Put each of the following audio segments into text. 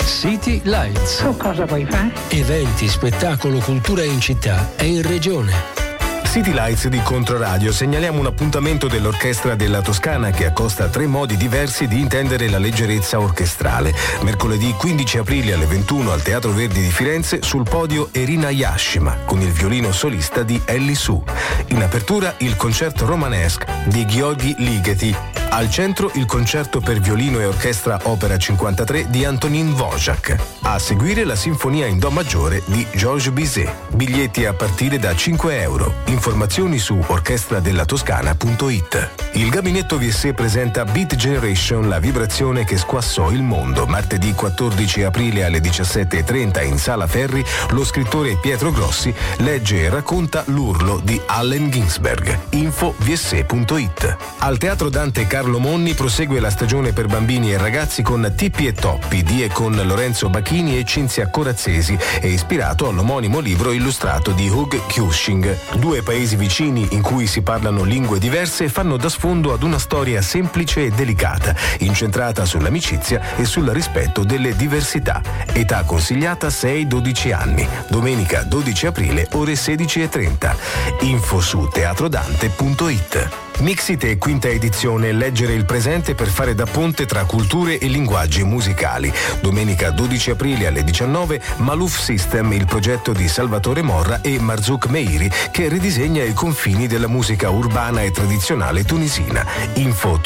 City Lights. Tu cosa vuoi fare? Eventi, spettacolo, cultura in città e in regione. City Lights di Controradio segnaliamo un appuntamento dell'Orchestra della Toscana che accosta 3 modi diversi di intendere la leggerezza orchestrale. Mercoledì 15 aprile alle 21 al Teatro Verdi di Firenze, sul podio Erina Yashima con il violino solista di Ellie Su. In apertura il concerto romanesque di Gheorghi Ligeti. Al centro il concerto per violino e orchestra Opera 53 di Antonin Dvořák. A seguire la sinfonia in do maggiore di Georges Bizet. Biglietti a partire da €5. Informazioni su orchestradellatoscana.it. Il Gabinetto VSE presenta Beat Generation, la vibrazione che squassò il mondo. Martedì 14 aprile alle 17:30 in Sala Ferri, lo scrittore Pietro Grossi legge e racconta L'urlo di Allen Ginsberg. Info vse.it. Al Teatro Dante Carlo Monni prosegue la stagione per bambini e ragazzi con Tippi e Toppi di e con Lorenzo Bachini e Cinzia Corazzesi e ispirato all'omonimo libro illustrato di Hugh Cushing. 2 paesi vicini in cui si parlano lingue diverse fanno da sfondo ad una storia semplice e delicata, incentrata sull'amicizia e sul rispetto delle diversità. Età consigliata 6-12 anni. Domenica 12 aprile ore 16:30. Info su teatrodante.it. Mixite quinta edizione, leggere il presente per fare da ponte tra culture e linguaggi musicali. Domenica 12 aprile alle 19, Maluf System, il progetto di Salvatore Morra e Marzouk Meiri che ridisegna i confini della musica urbana e tradizionale tunisina. Info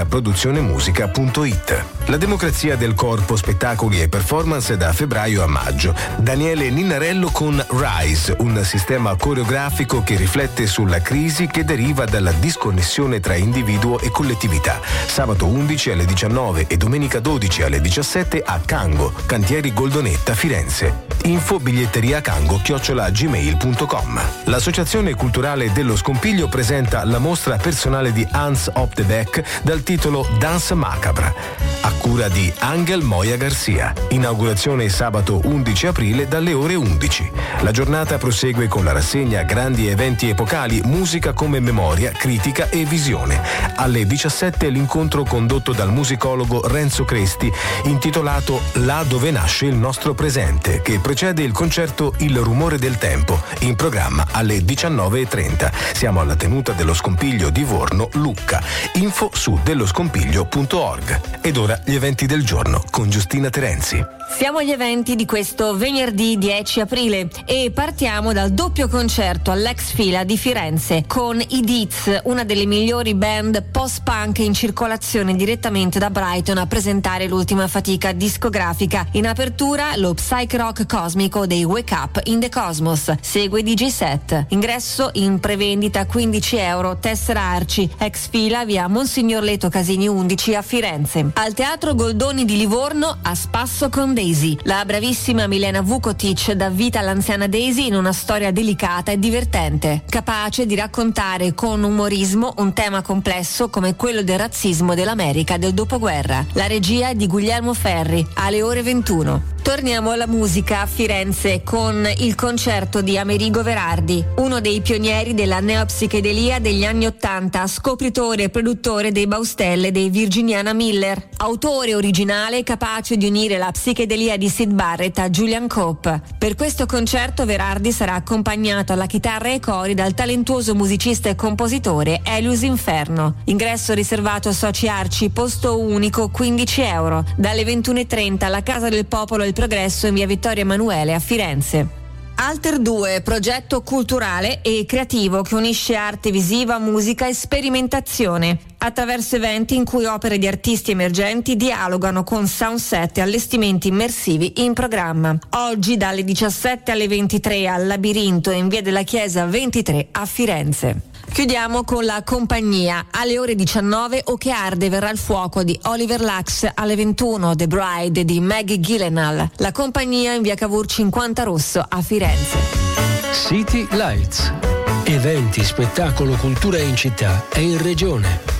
toscanaproduzionemusica.it. La democrazia del corpo, spettacoli e performance da febbraio a maggio. Daniele Ninnarello con Rise, un sistema coreografico che riflette sulla crisi che deriva dalla disconnessione tra individuo e collettività. Sabato 11 alle 19 e domenica 12 alle 17 a Cango, Cantieri Goldonetta, Firenze. Info biglietteriacango@gmail.com. L'Associazione Culturale dello Scompiglio presenta la mostra personale di Hans Op de Beck dal titolo Danse Macabra, a cura di Angel Moya Garcia. Inaugurazione sabato 11 aprile dalle ore 11. La giornata prosegue con la rassegna Grandi eventi epocali, musica come memoria, critica e visione. Alle 17 l'incontro condotto dal musicologo Renzo Cresti intitolato Là dove nasce il nostro presente, che precede il concerto Il rumore del tempo, in programma alle 19:30. Siamo alla tenuta dello Scompiglio di Vorno, Lucca. Info su delloscompiglio.org. Ed ora gli eventi del giorno con Giustina Terenzi. Siamo agli eventi di questo venerdì 10 aprile e partiamo dal doppio concerto all'Ex Fila di Firenze con i Deeds, una delle migliori band post-punk in circolazione direttamente da Brighton a presentare l'ultima fatica discografica. In apertura lo psych rock cosmico dei Wake Up in the Cosmos, segue DJ set. Ingresso in prevendita €15, tessera Arci, Ex Fila via Monsignor Leto Casini 11 a Firenze. Al Teatro Goldoni di Livorno a spasso con Daisy. La bravissima Milena Vukotic dà vita all'anziana Daisy in una storia delicata e divertente, capace di raccontare con umorismo un tema complesso come quello del razzismo dell'America del dopoguerra. La regia è di Guglielmo Ferri, alle ore 21. Torniamo alla musica a Firenze con il concerto di Amerigo Verardi, uno dei pionieri della neopsichedelia degli anni '80, scopritore e produttore dei Baustelle e dei Virginiana Miller, autore originale capace di unire la psichedelia di Syd Barrett a Julian Cope. Per questo concerto Verardi sarà accompagnato alla chitarra e ai cori dal talentuoso musicista e compositore Elius Inferno. Ingresso riservato a soci Arci, posto unico €15. Dalle 21:30 alla Casa del Popolo Il Progresso in via Vittorio Emanuele a Firenze. Alter 2, progetto culturale e creativo che unisce arte visiva, musica e sperimentazione attraverso eventi in cui opere di artisti emergenti dialogano con soundset e allestimenti immersivi in programma. Oggi dalle 17 alle 23 al Labirinto in via della Chiesa 23 a Firenze. Chiudiamo con La Compagnia. Alle ore 19 O che arde verrà il fuoco di Oliver Lacks, alle 21 The Bride di Maggie Gyllenhaal. La Compagnia in via Cavour 50 Rosso a Firenze. City Lights. Eventi, spettacolo, cultura in città e in regione.